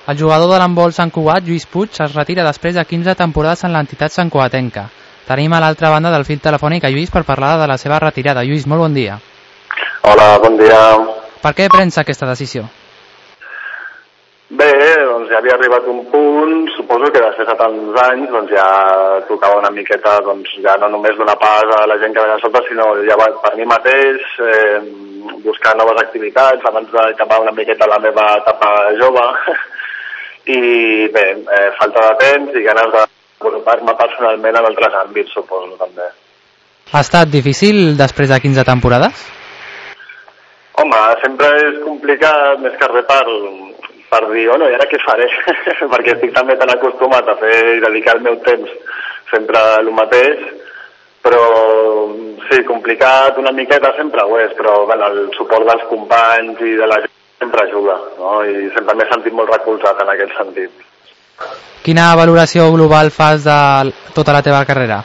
El jugador de l'handbol Sant Cugat, Lluís Puig, es retira després de 15 temporades en l'entitat santcugatenca. Tenim a l'altra banda del fil telefònic a Lluís per parlar de la seva retirada. Lluís, molt bon dia. Hola, bon dia. Per què prens aquesta decisió? Bé, doncs ja havia arribat un punt, suposo que després de tants anys doncs ja tocava una miqueta, doncs ja no només donar pas a la gent que ve de sota, sinó ja per mi mateix, buscar noves activitats abans d'acabar una miqueta la meva etapa jove. I bé, falta de temps i ganes de desenvolupar-me personalment en altres àmbits, suposo, també. Ha estat difícil després de 15 temporades? Home, sempre és complicat, més que res per dir, bueno, i ara què faré? Perquè estic també tan acostumat a fer i dedicar el meu temps sempre a el mateix, però sí, complicat una miqueta sempre ho és, però bueno, el suport dels companys i de la gent sempre ajuda, no? I sempre m'he sentit molt recolzat en aquest sentit. Quina valoració global fas de tota la teva carrera?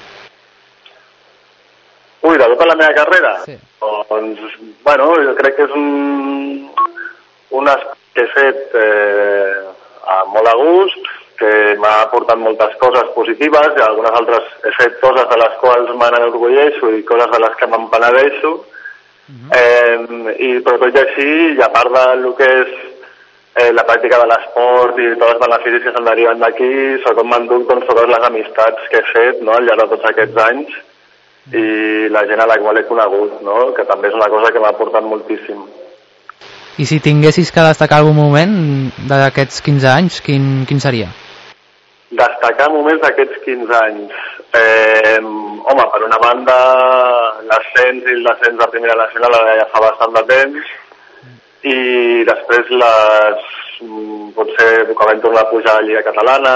Ui, de tota la meva carrera? Sí. Doncs, bueno, jo crec que és un aspecte que he fet molt a gust, que m'ha aportat moltes coses positives i algunes altres he fet coses de les quals m'enorgulleixo i coses de les que me'n penedeixo. Però tot i així, i a part del que és la pràctica de l'esport i tots els beneficis que se'n deriven d'aquí, sobretot m'enduc doncs, totes les amistats que he fet, no?, al llarg de tots aquests anys i la gent a la qual he conegut, no?, que també és una cosa que m'ha aportat moltíssim. I si tinguessis que destacar algun moment d'aquests 15 anys, quin seria? Destacar moments d'aquests 15 anys? Home, per una banda, l'ascens i el descens de Primera Nacional ja fa bastant de temps, i després potser que vam tornar a pujar a la Lliga Catalana,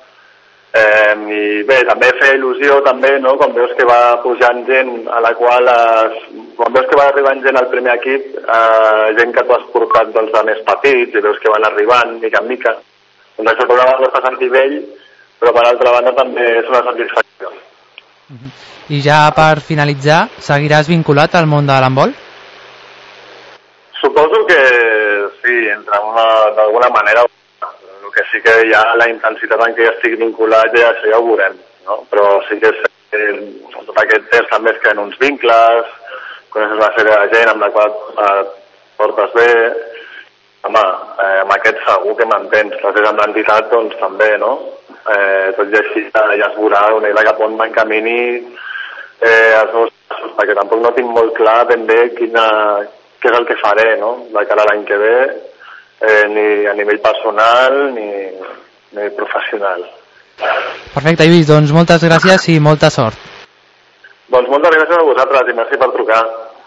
i bé, també feia il·lusió també, no?, quan veus que va pujant gent a la qual quan veus que va arribant gent al primer equip, gent que tu has portat doncs, de més petits i veus que van arribant mica en mica, doncs això per una banda fa sentir vell, però per altra banda també és una satisfacció. I ja per finalitzar, seguiràs vinculat al món de l'handbol? Suposo que sí, d'alguna manera. El que sí que ja la intensitat en què ja estic vinculat ja això ja ho veurem, no? Però sí que tot aquest temps també es creen uns vincles, coneixes una sèrie de gent amb la qual portes bé. Home, amb aquest segur que m'entens, després amb l'entitat doncs també, no? Tot i així ja es veurà una idea cap on m'encamini els meus passos, perquè tampoc no tinc molt clar ben bé què és el que faré, no?, de cara a l'any que ve, ni a nivell personal ni professional. Perfecte, Lluís, doncs moltes gràcies i molta sort. Doncs moltes gràcies a vosaltres i merci per trucar.